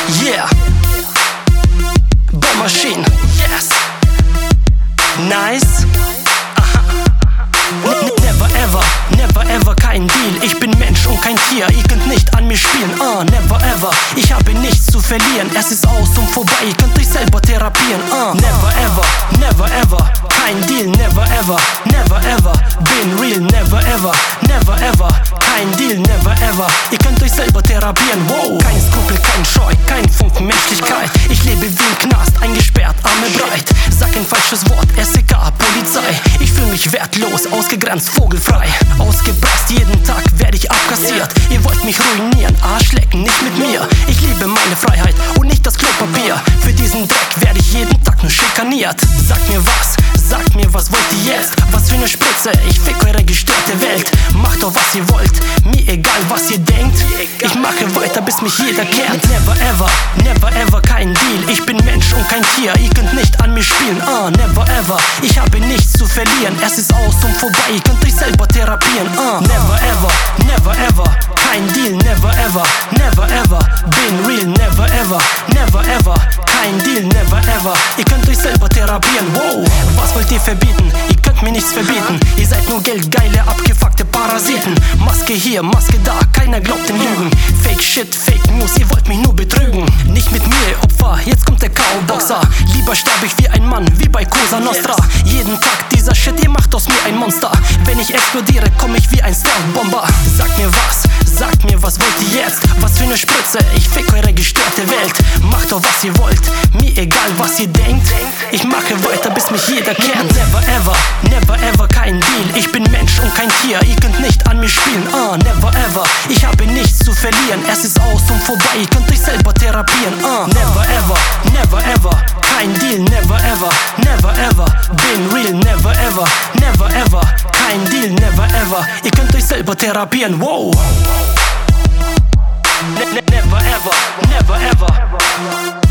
Yeah. Bombmachine. Yes. Nice. Aha. Never ever, never ever kein Deal. Ich bin Mensch und kein Tier, ihr könnt nicht an mir spielen. Never ever, ich habe nichts zu verlieren. Es ist aus und vorbei, ihr könnt euch selber therapieren. Never ever, never ever, kein Deal. Never ever, never ever, bin real. Never ever, never ever, kein Deal. Never ever, ihr könnt euch selber therapieren. Wow. Kein Skrupel, kein Scheu, kein Funken Menschlichkeit. Ich lebe wie im Knast, eingesperrt, Arme breit. Sag ein falsches Wort, SEK, Polizei. Ich fühle mich wertlos, ausgegrenzt, vogelfrei. Ausgepresst, jeden Tag werde ich abkassiert. Ihr wollt mich ruinieren, Arschlecken, nicht mit mir. Ich liebe meine Freiheit und nicht das Klopapier. Für diesen Dreck werde ich jeden Tag nur schikaniert. Sagt mir, was wollt ihr jetzt? Was für eine Spritze, ich fick eure gestörte Welt. Macht doch was ihr wollt, mir egal was ihr denkt. Ich mache weiter, bis mich jeder kennt. Never ever, never ever, kein Deal. Ich bin Mensch und kein Tier, ihr könnt nicht an mir spielen. Never ever, ich habe nichts zu verlieren. Es ist aus und vorbei, ihr könnt euch selber therapieren. Never ever, never ever, kein Deal. Never ever, never ever, bin real. Never ever, never ever, kein Deal. Never ever, ihr könnt euch selber therapieren. Wow. Was wollt ihr verbieten? Ihr könnt mir nichts verbieten. Ihr seid nur geldgeile, abgefuckte Parasiten. Maske hier, Maske da, keiner glaubt den Lügen. Fake Shit, Fake News, ihr wollt mich nur betrügen. Nicht mit mir, Opfer, jetzt kommt der K.O.-Boxer. Lieber sterbe ich wie ein Mann, wie bei Cosa Nostra. Jeden Tag dieser Shit, ihr macht aus mir ein Monster. Wenn ich explodiere, komm ich wie ein Stealth-Bomber. Sagt mir, was wollt ihr jetzt? Was für eine Spritze, ich fick eure gestörte Welt. Macht doch was ihr wollt, mir egal was ihr denkt. Ich mache weiter, bis mich jeder kennt. Never ever, never ever, kein Deal. Ich bin Mensch und kein Tier, ihr könnt nicht an mir spielen. Never ever, ich habe nichts zu verlieren. Es ist aus und vorbei, ihr könnt euch selber therapieren. Never ever, never ever, kein Deal. Never ever, never ever, bin real. Never ever, never ever, kein Deal. Never ever, ihr könnt euch selber therapieren. Wow. Never ever, never ever.